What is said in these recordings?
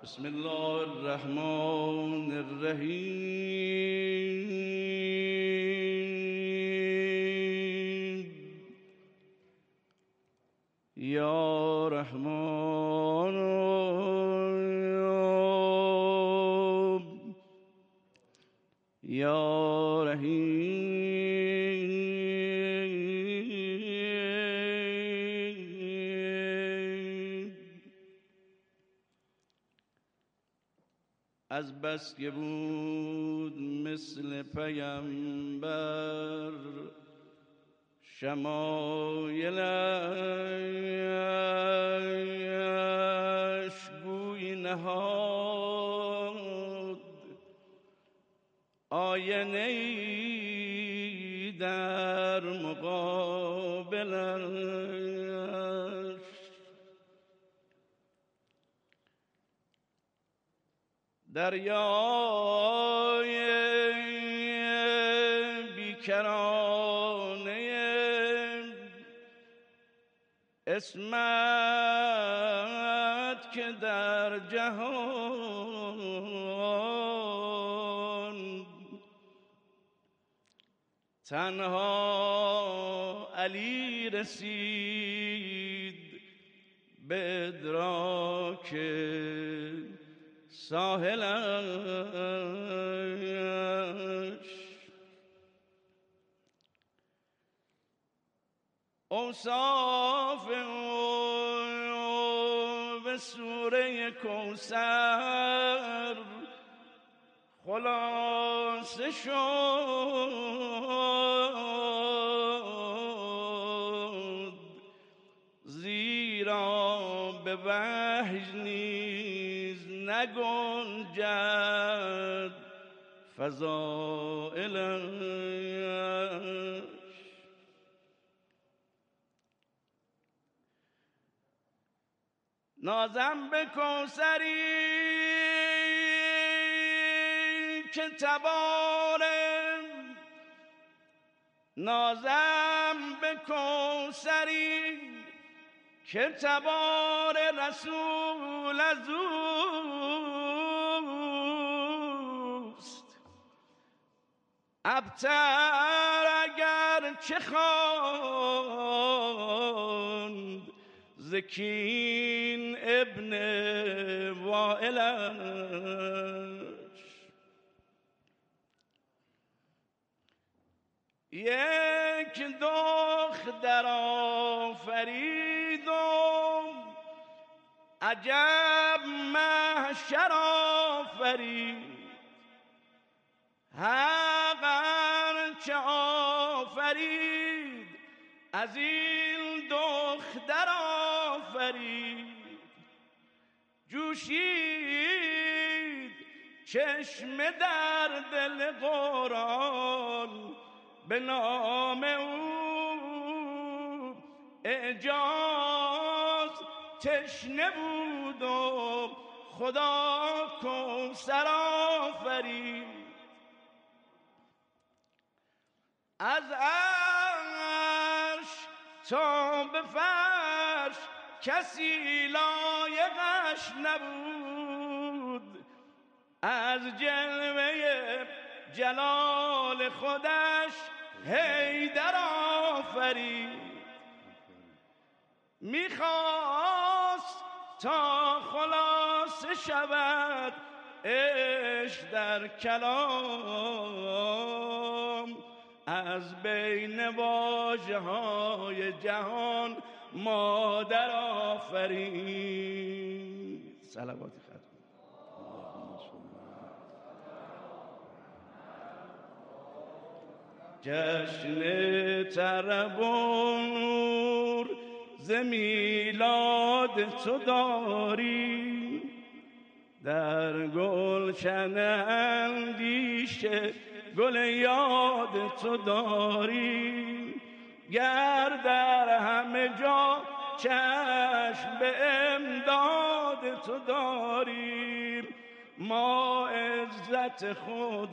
بسم الله الرحمن الرحیم یا رحمان یا رحیم از بس که بود مثل پیامبر شمایلش گوی نهاد آینه‌ای در مقابلش دریای بیکرانه اسمت که در جهان تنها علی رسید به ادراک ساحلش اوصاف او به سوره کوثر خلاصه شد زیرا به وحی نیز نگنجد فضائلش نازم به کوثری که تباره نازم به کوثری که تبار رسول از اوست ابتر اگر چه خواند زکین ابن وائلش یک دختر آفریدم عجب محشر آفرید حق چه آفرید از این دختر آفرید جوشید چشم در دل قرآن به نام او اعجاز تشنه بود و خدا کوثر آفرید از عرش تا به فرش کسی لایقش نبود از جلوه جلال خودش حیدر آفرید میخواست تا خلاصه شود عشق در کلام از بین واژه های جهان مادر آفرید صلوات ختم جشن طرب و نور ز میلاد تو داری در گلشن اندیشه گل یاد تو داری گر در همه جا چشم به امداد تو داری ما عزت خود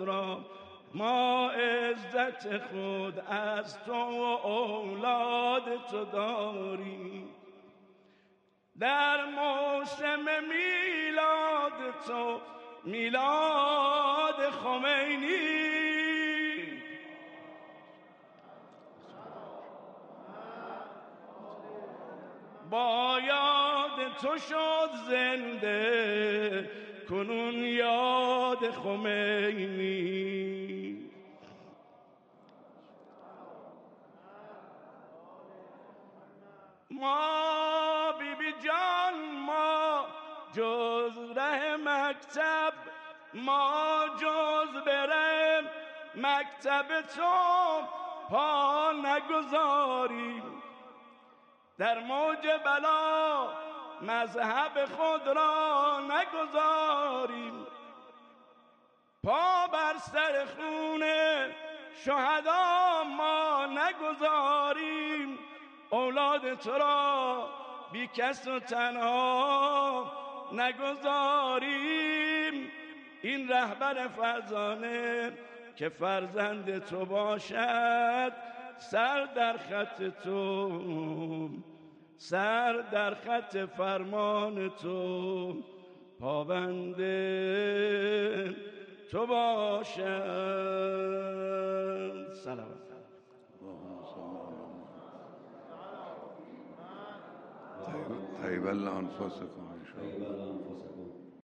از تو و اولاد تو داری در موسم میلاد تو میلاد خمینی. با یاد تو شد زنده کنون یاد خمینی. ما بی بی جان ما جز ره مکتب، ما جز برم مکتب تو پا نگذاریم. در موج بلا مذهب خود را نگذاریم. پا بر سر خون شهدا ما نگذاریم. اولاد تو را بی کس و تنها نگذاریم. این رهبر فرزانه که فرزند تو باشد، سر در خط تو، سر در خط فرمان تو، پابنده تو باشد. سلام. طیب الله انفسکم ان شاء الله.